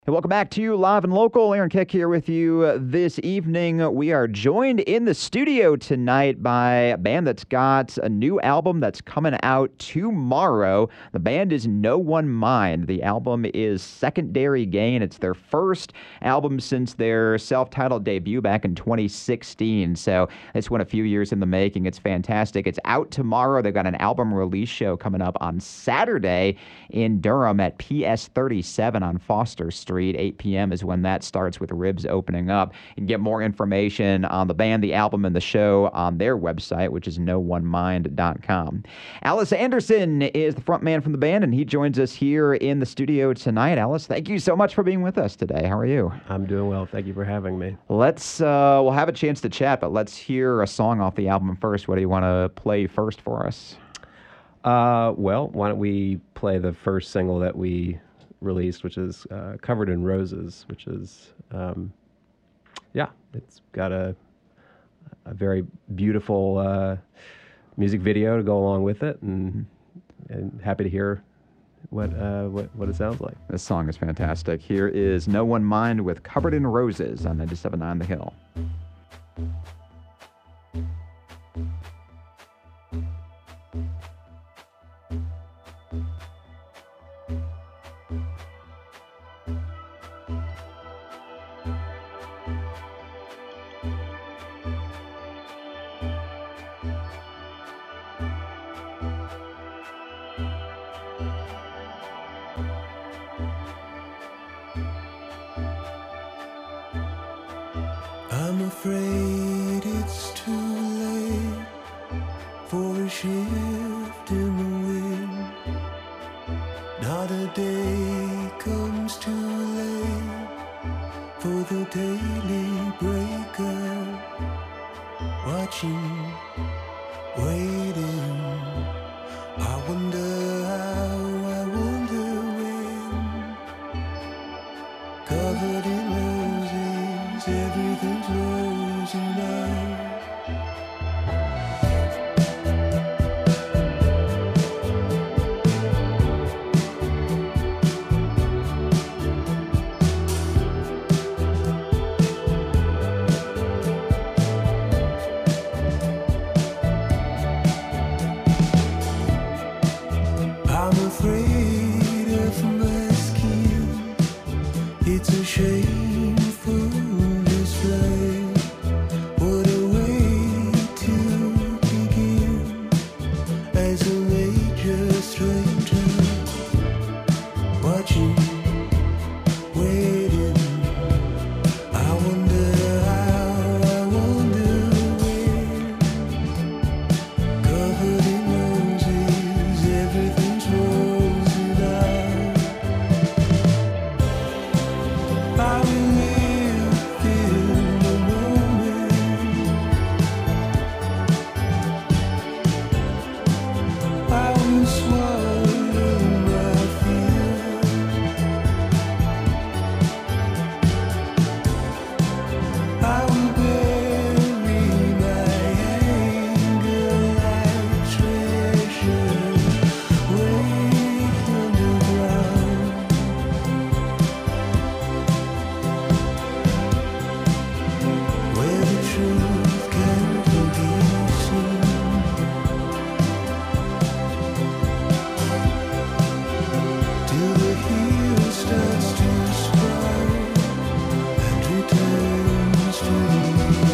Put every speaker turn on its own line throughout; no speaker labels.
Hey, welcome back to Live and Local. Aaron Keck here with you this evening. We are joined in the studio tonight by a band that's got a new album that's coming out tomorrow. The band is No One Mind. The album is Secondary Gain. It's their first album since their self-titled debut back in 2016. So this one a few years in the making. It's fantastic. It's out tomorrow. They've got an album release show coming up on Saturday in Durham at PS 37 on Foster Street. 8 p.m. is when that starts with Ribs opening up. You can get more information on the band, the album, and the show on their website, which is NoOneMind.com. Alice Anderson is the front man from the band, and he joins us here in the studio tonight. Alice, thank you so much for being with us today. How are you?
I'm doing well. Thank you for having me.
We'll have a chance to chat, but let's hear a song off the album first. What do you want to play first for us?
Well, why don't we play the first single that we released, which is Covered in Roses, which is, it's got a very beautiful music video to go along with it, and happy to hear what it sounds like.
This song is fantastic. Here is No One Mind with Covered in Roses on 97.9 The Hill.
I'm afraid it's too late for a shift in the wind. Not a day comes too late for the daily breaker. Watching, waiting, I wonder how, I wonder when. Covered in roses, everything's rosy now. I'm afraid of my skin. It's a shameful display. What a way to begin as a major stranger. Watching, waiting. I wonder how, I wonder when. Covered in roses, everything's rosy now. I will live in the moment. I will swallow my fear. I will bury my anger like treasure way underground. Where the truth can't be seen. Till the heel starts to sprout and returns to me.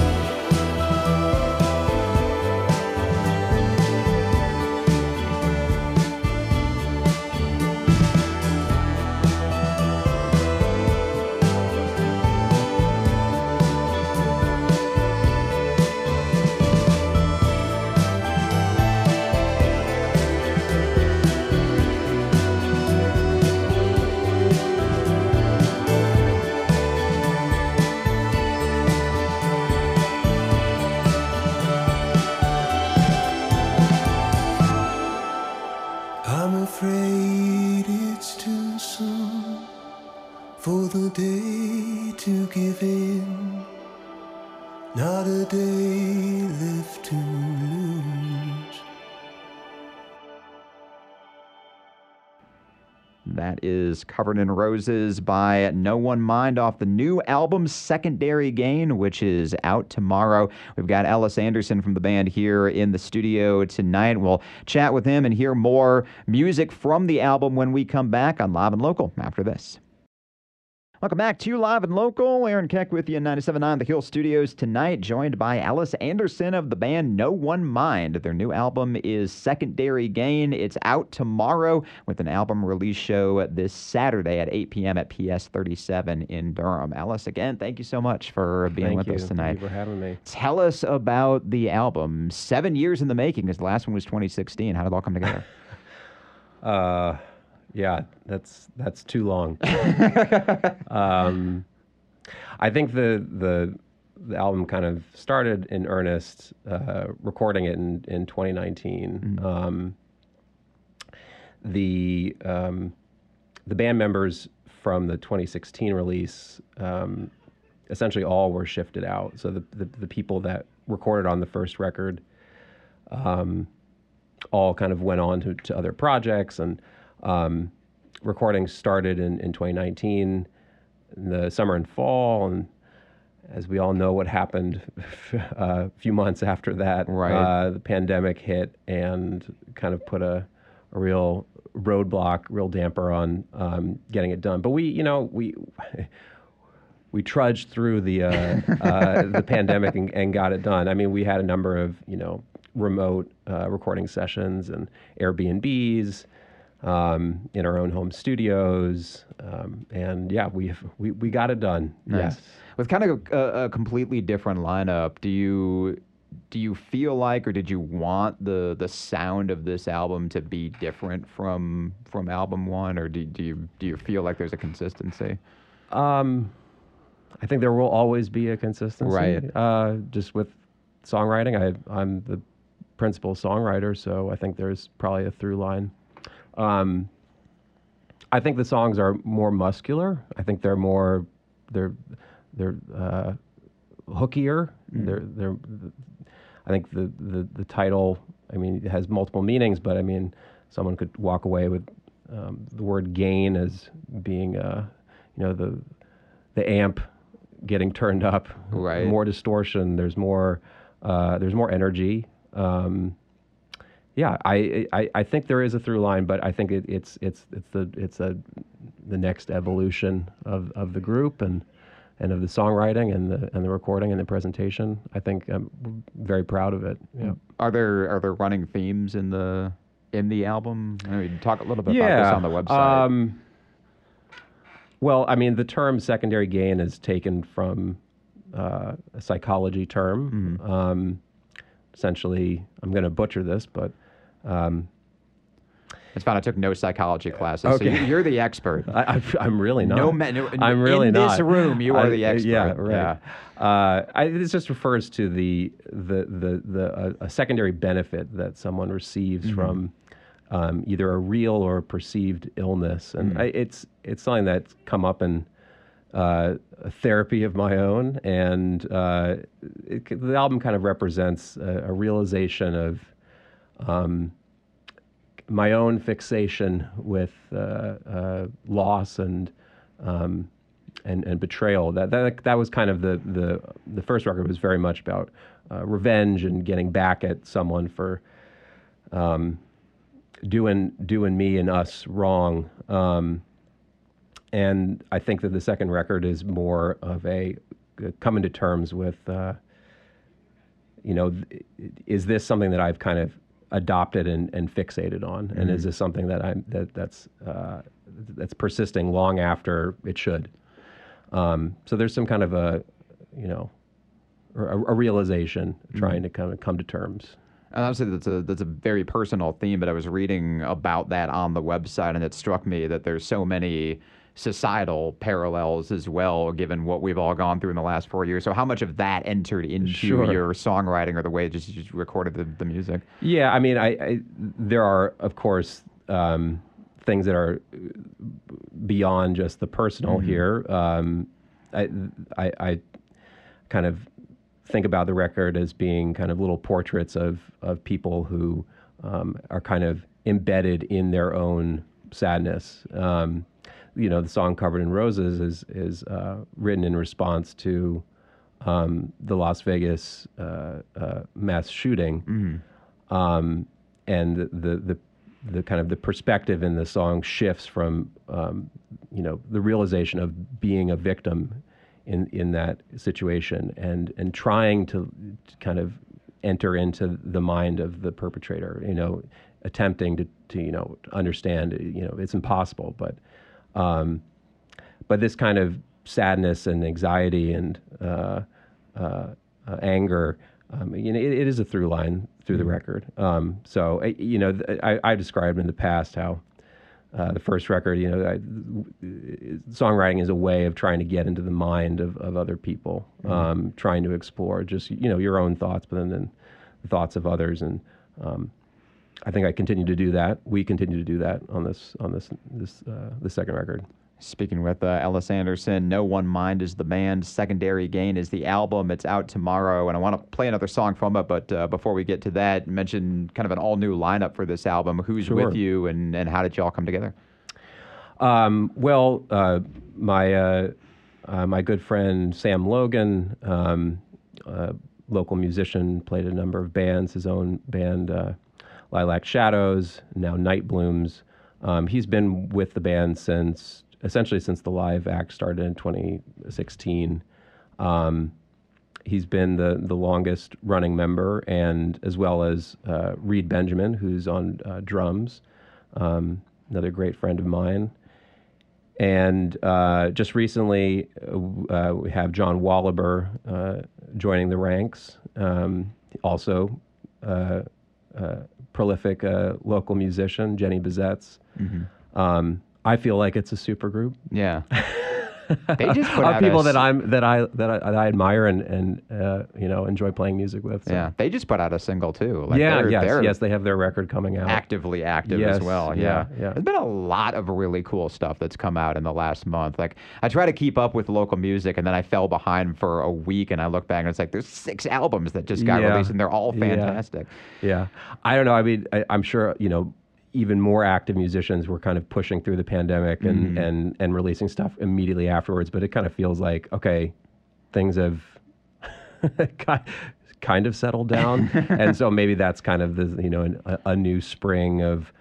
I'm afraid it's too soon for the day to give in. Not a day left to lose.
That is Covered in Roses by No One Mind off the new album Secondary Gain, which is out tomorrow. We've got Ellis Anderson from the band here in the studio tonight. We'll chat with him and hear more music from the album when we come back on Live and Local after this. Welcome back to Live and Local. Aaron Keck with you in 97.9 The Hill Studios tonight, joined by Ellis Anderson of the band No One Mind. Their new album is Secondary Gain. It's out tomorrow with an album release show this Saturday at 8 p.m. at PS 37 in Durham. Ellis, again, thank you so much for being with us tonight.
Thank you for having me.
Tell us about the album. 7 years in the making, because the last one was 2016. How did it all come together?
Yeah, that's too long. I think the album kind of started in earnest, recording it in 2019.
Mm-hmm.
The band members from the 2016 release essentially all were shifted out. So the people that recorded on the first record all kind of went on to other projects, and recording started in 2019, in the summer and fall, and as we all know what happened a few months after that,
right.
The pandemic hit and kind of put a real roadblock, real damper on getting it done. But we trudged through the pandemic and got it done. I mean, we had a number of remote recording sessions and Airbnbs in our own home studios, and yeah, we got it done.
Nice.
Yes.
With kind of a completely different lineup, do you feel like, or did you want the sound of this album to be different from album one, or do you feel like there's a consistency?
I think there will always be a consistency.
Right.
Just with songwriting, I'm the principal songwriter, so I think there's probably a through line. I think the songs are more muscular. I think they're hookier.
Mm.
I think the title, I mean, it has multiple meanings, but I mean, someone could walk away with the word gain as being, the amp getting turned up,
right.
More distortion. There's more energy. Yeah, I think there is a through line, but I think it's the next evolution of the group and of the songwriting and the recording and the presentation. I think I'm very proud of it. Yeah.
Are there running themes in the album? I mean, talk a little bit about this on the website.
Well, I mean, the term secondary gain is taken from a psychology term.
Mm-hmm.
Essentially, I'm going to butcher this, but
it's fine. I took no psychology classes,
okay.
So you're the expert.
I'm really not.
I'm really
in
not. In this
not.
room, you are the expert.
Yeah, right. Yeah. This just refers to a secondary benefit that someone receives
mm-hmm.
from either a real or perceived illness, and
mm-hmm.
it's something that's come up in a therapy of my own, and the album kind of represents a realization of my own fixation with loss and betrayal. That was kind of the first record was very much about revenge and getting back at someone for doing me and us wrong. And I think that the second record is more of a coming to terms with, is this something that I've kind of adopted and fixated on, mm-hmm. and is this something that that's persisting long after it should? So there's some kind of a realization, mm-hmm. trying to kind of come to terms.
And obviously, that's a very personal theme, but I was reading about that on the website, and it struck me that there's so many societal parallels as well, given what we've all gone through in the last 4 years. So how much of that entered into
Sure.
your songwriting or the way you just recorded the music?
Yeah, I mean, I there are, of course, things that are beyond just the personal mm-hmm. here. I kind of think about the record as being kind of little portraits of people who are kind of embedded in their own sadness. The song "Covered in Roses" is written in response to the Las Vegas mass shooting, and the kind of the perspective in the song shifts from the realization of being a victim in that situation and trying to kind of enter into the mind of the perpetrator, attempting to understand, it's impossible, but this kind of sadness and anxiety and anger, it is a through line through the record. So I described in the past how the first record, songwriting is a way of trying to get into the mind of other people, trying to explore just your own thoughts, but then the thoughts of others, and I think I continue to do that. We continue to do that on the second record.
Speaking with Ellis Anderson, No One Mind is the band, Secondary Gain is the album. It's out tomorrow, and I want to play another song from it, but before we get to that, mention kind of an all-new lineup for this album. Who's with you, and how did you all come together?
My good friend Sam Logan, local musician, played a number of bands, his own band, Lilac Shadows, now Night Blooms. He's been with the band essentially since the live act started in 2016. He's been the longest running member, and as well as Reed Benjamin, who's on drums, another great friend of mine. And just recently, we have John Wallaber joining the ranks, also prolific local musician, Jenny Bizetz. I feel like it's a super group.
Yeah. They just put out
people that I admire and enjoy playing music with. So.
Yeah, they just put out a single too.
Yes, they have their record coming out.
Actively active as well. Yeah. There's been a lot of really cool stuff that's come out in the last month. Like, I try to keep up with local music, and then I fell behind for a week, and I look back and it's like there's 6 albums that just got released, and they're all fantastic.
Yeah. I don't know. I mean, I'm sure even more active musicians were kind of pushing through the pandemic and releasing stuff immediately afterwards. But it kind of feels like, okay, things have kind of settled down. And so maybe that's kind of a new spring of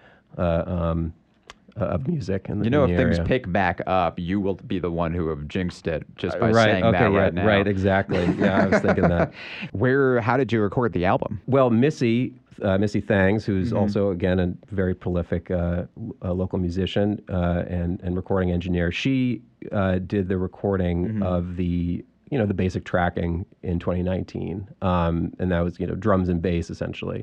music. If
things pick back up, you will be the one who have jinxed it just by saying that right now.
Right, exactly. Yeah, I was thinking that.
How did you record the album?
Well, Missy Thangs, who's also, again, a very prolific local musician and recording engineer, she did the recording of the basic tracking in 2019, and that was drums and bass essentially,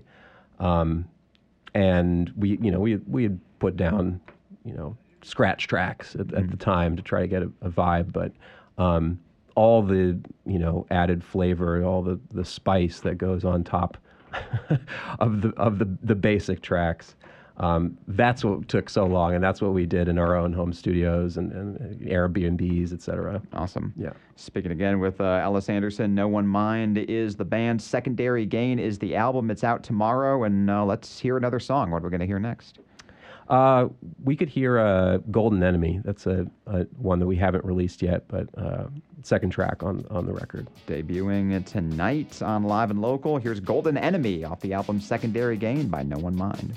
and we had put down scratch tracks at the time to try to get a vibe, but all the added flavor, all the spice that goes on top of the basic tracks. That's what took so long, and that's what we did in our own home studios and Airbnbs, etc.
Awesome.
Yeah.
Speaking again with Ellis Anderson, No One Mind is the band, Secondary Gain is the album. It's out tomorrow, and let's hear another song. What are we going to hear next?
We could hear Golden Enemy. That's a one that we haven't released yet, but second track on the record.
Debuting tonight on Live and Local, here's Golden Enemy off the album Secondary Gain by No One Mind.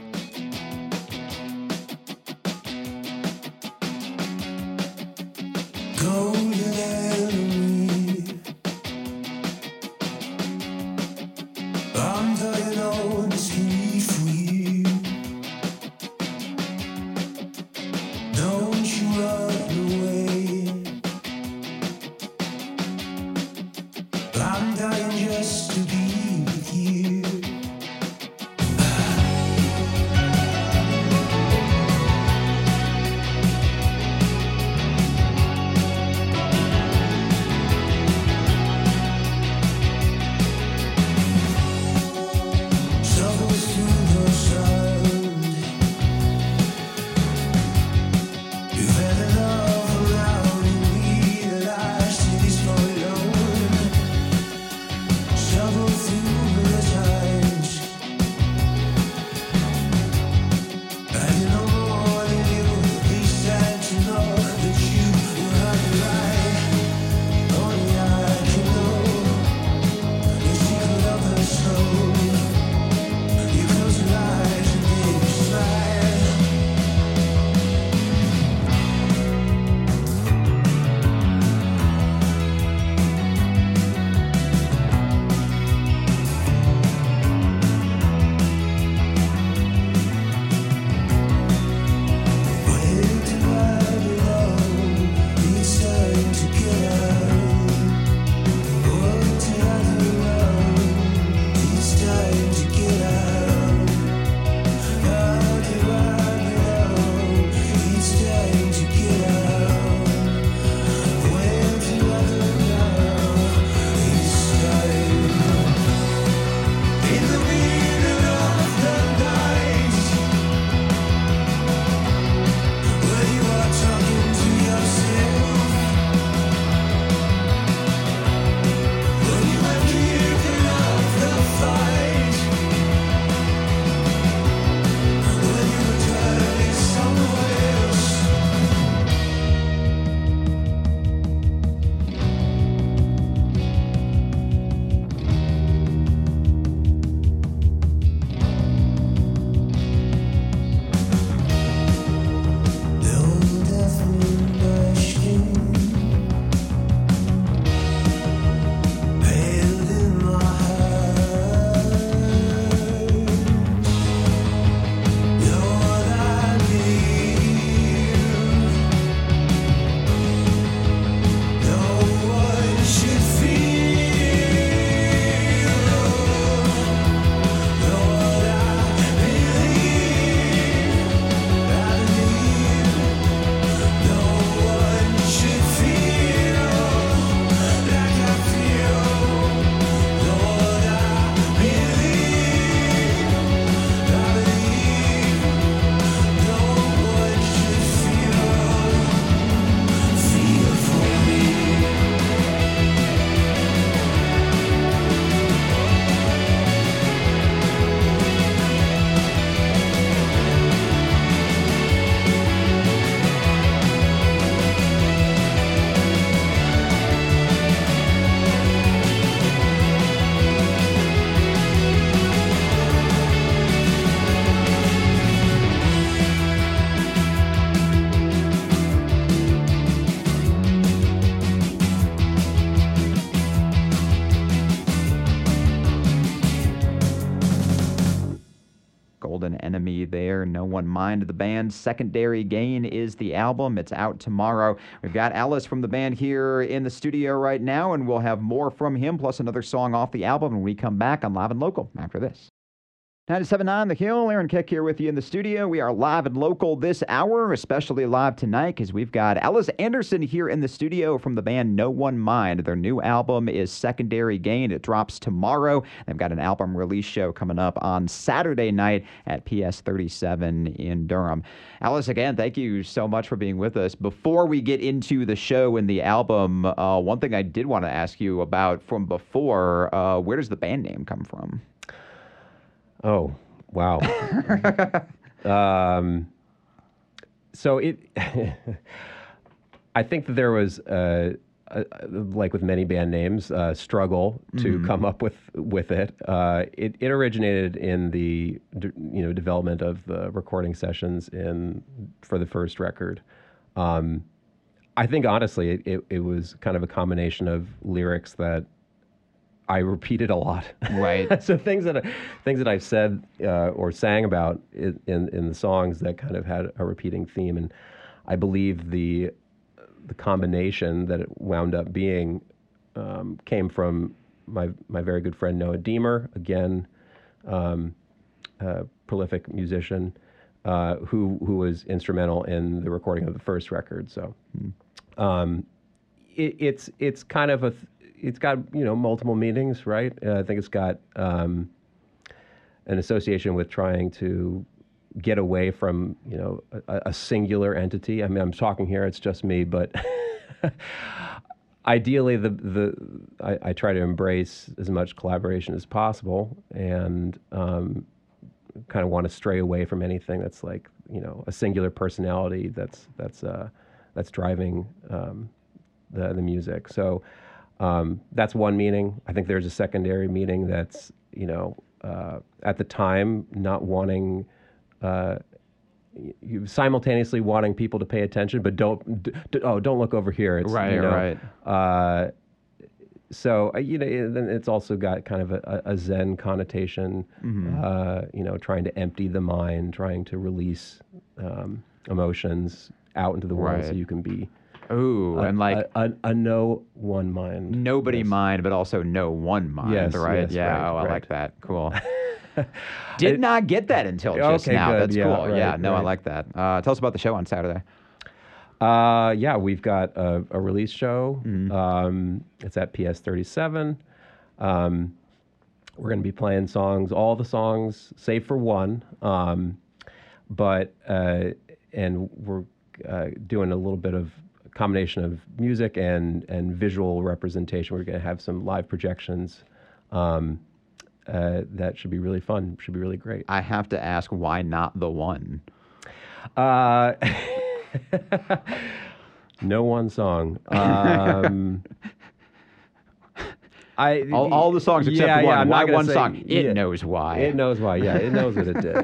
Golden enemy, I'm dying on the street for you. Don't you run away. I'm dying just to be with you.
there. No One Mind, the band. Secondary Gain is the album. It's out tomorrow. We've got Ellis from the band here in the studio right now, and we'll have more from him, plus another song off the album when we come back on Live and Local after this. 97.9 The Hill, Aaron Keck here with you in the studio. We are live and local this hour, especially live tonight because we've got Ellis Anderson here in the studio from the band No One Mind. Their new album is Secondary Gain. It drops tomorrow. They've got an album release show coming up on Saturday night at PS 37 in Durham. Ellis, again, thank you so much for being with us. Before we get into the show and the album, one thing I did want to ask you about from before, where does the band name come from?
Oh, wow. So I think that there was, like with many band names, struggle to come up with it. It originated in the development of the recording sessions for the first record. I think honestly, it was kind of a combination of lyrics that I repeated a lot.
Right.
So things that I've said or sang about in the songs that kind of had a repeating theme, and I believe the combination that it wound up being came from my very good friend Noah Deemer, again, a prolific musician who was instrumental in the recording of the first record. So it's kind of it's got multiple meanings, right? I think it's got an association with trying to get away from a singular entity. I mean, I'm talking here; it's just me, but ideally, I try to embrace as much collaboration as possible, and kind of want to stray away from anything that's like a singular personality that's driving the music. So. That's one meaning. I think there's a secondary meaning that's, at the time not wanting, you simultaneously wanting people to pay attention, but don't look over here. It's,
Right.
So, then it's also got kind of a Zen connotation, trying to empty the mind, trying to release emotions out into the world so you can be
Ooh, and like
a no one mind.
nobody mind, but also no one mind,
Yes,
right?
yes,
yeah.
right,
I
right.
like that. Cool. Did not get that until just
Okay,
now.
good.
That's
Yeah,
cool.
right,
Yeah. No, I
right.
like that. Tell us about the show on Saturday.
Yeah, we've got a release show. It's at PS 37. We're going to be playing all the songs, save for one. And we're doing a little bit of combination of music and visual representation. We're going to have some live projections that should be really fun, should be really great.
I have to ask, why not the one?
No one song.
All the songs except
yeah,
one.
I'm
Why
not gonna
one
say-
song? It
yeah.
knows why.
It knows why. Yeah, it knows what it did.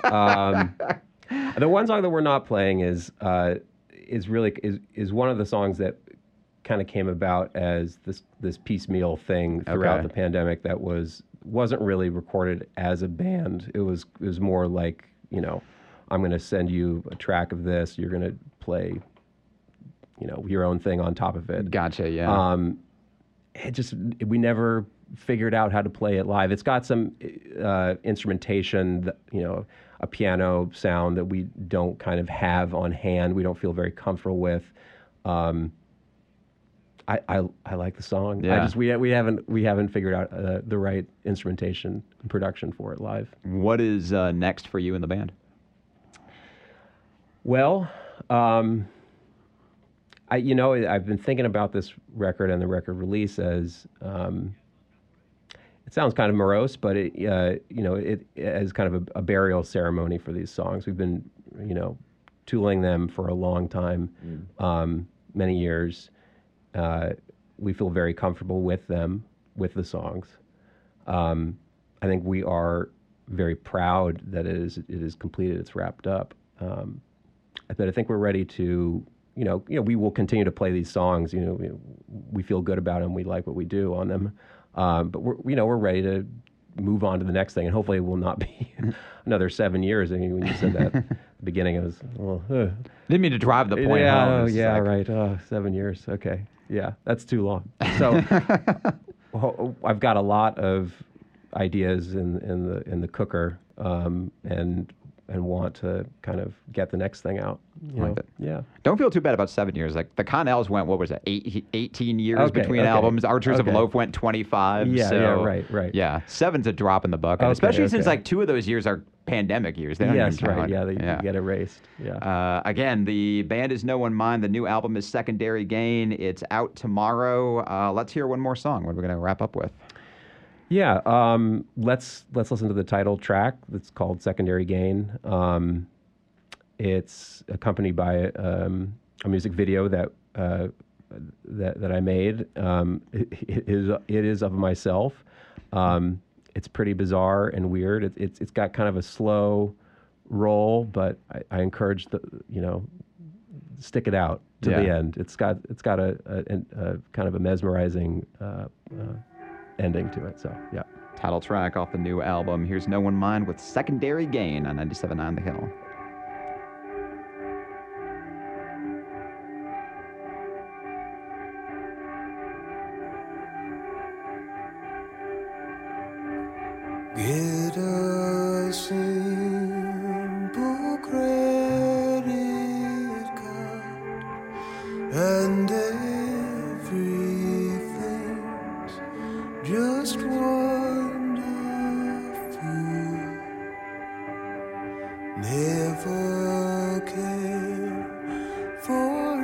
The one song that we're not playing is one of the songs that kind of came about as this piecemeal thing throughout
Okay.
the pandemic that wasn't really recorded as a band. It was more like, I'm going to send you a track of this. You're going to play, your own thing on top of it.
Gotcha. Yeah.
We never figured out how to play it live. It's got some instrumentation, that, a piano sound that we don't kind of have on hand. We don't feel very comfortable with. I like the song.
Yeah.
We haven't figured out the right instrumentation and production for it live.
What is next for you in the band?
Well, I've been thinking about this record and the record release as it sounds kind of morose, but it as kind of a burial ceremony for these songs. We've been tooling them for a long time, many years. We feel very comfortable with them, with the songs. I think we are very proud that it is completed. It's wrapped up. But I think we're ready to, we will continue to play these songs. We feel good about them. We like what we do on them. But we're ready to move on to the next thing, and hopefully it will not be another 7 years. I mean, when you said that at the beginning, it was, well,
Didn't mean to drive the point
yeah,
home.
oh,
It's
yeah,
like-
right. 7 years. Okay. Yeah, that's too long. So I've got a lot of ideas in the cooker, and want to kind of get the next thing out. You
Like
know?
that.
Yeah.
Don't feel too bad about 7 years. Like the Connells went, what was it, 18 years
Okay,
between
okay,
albums. Archers of
okay.
Loaf went 25.
Yeah,
so,
yeah, right.
Yeah, 7's a drop in the bucket,
Okay,
especially since
okay.
like 2 of those years are pandemic years. They don't
Yes,
even
right.
count.
Yeah, they get erased. Yeah.
Again, the band is No One Mind. The new album is Secondary Gain. It's out tomorrow. Let's hear one more song. What are we going to wrap up with?
Yeah, let's listen to the title track. That's called "Secondary Gain." It's accompanied by a music video that I made. It is of myself. It's pretty bizarre and weird. It's got kind of a slow roll, but I encourage stick it out to the end. It's got a kind of a mesmerizing ending to it. So yeah.
Title track off the new album. Here's No One Mind with Secondary Gain on 97.9 The Hill.
Get a simple credit card and everything's just wonderful. Never care for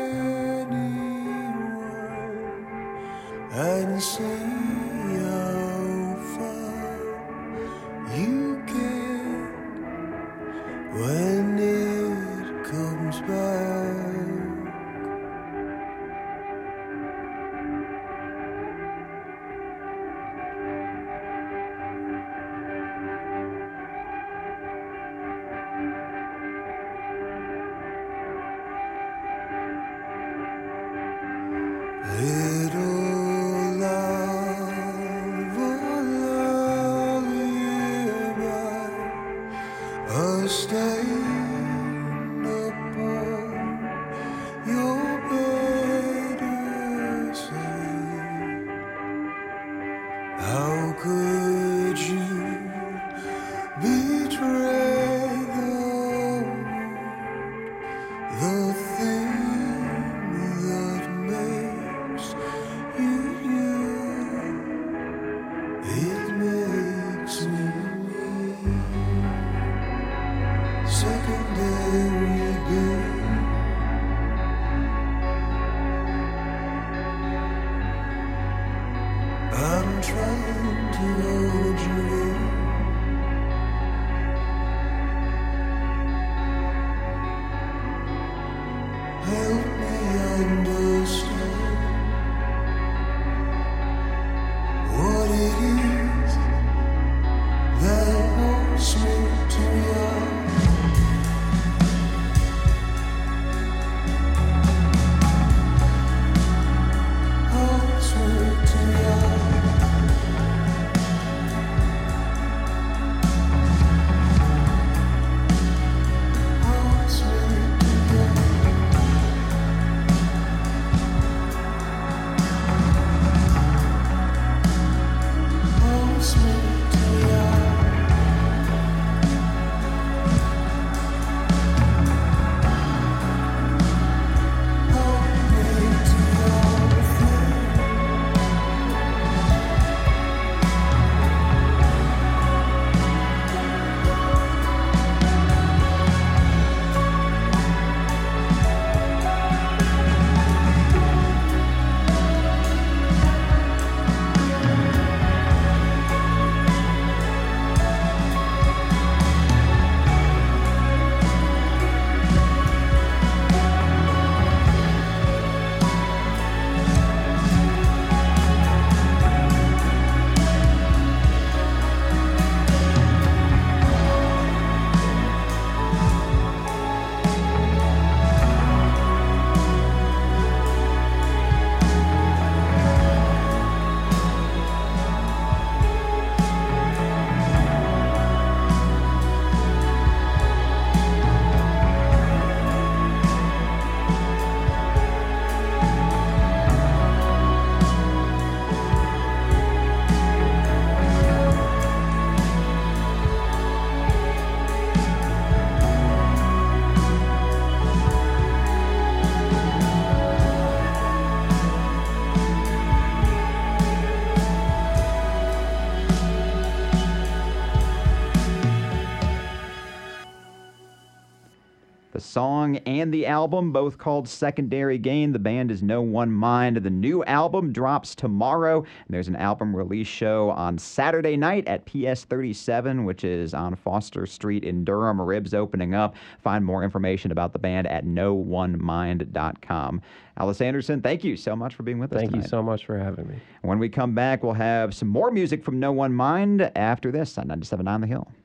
anyone and see how far you get when it comes back. Little love, a lullaby, a stain upon your better side. How could you betray the thing that makes you you? It makes me secondary gain. I'm trying to hold you in. Help me understand what it is that holds me to your holds me to your
song and the album, both called Secondary Gain. The band is No One Mind. The new album drops tomorrow, and there's an album release show on Saturday night at PS 37, which is on Foster Street in Durham. Ribs opening up. Find more information about the band at NoOneMind.com. Alice Anderson, thank you so much for being with us tonight.
Thank you so much for having me.
When we come back, we'll have some more music from No One Mind after this on 97.9 The Hill.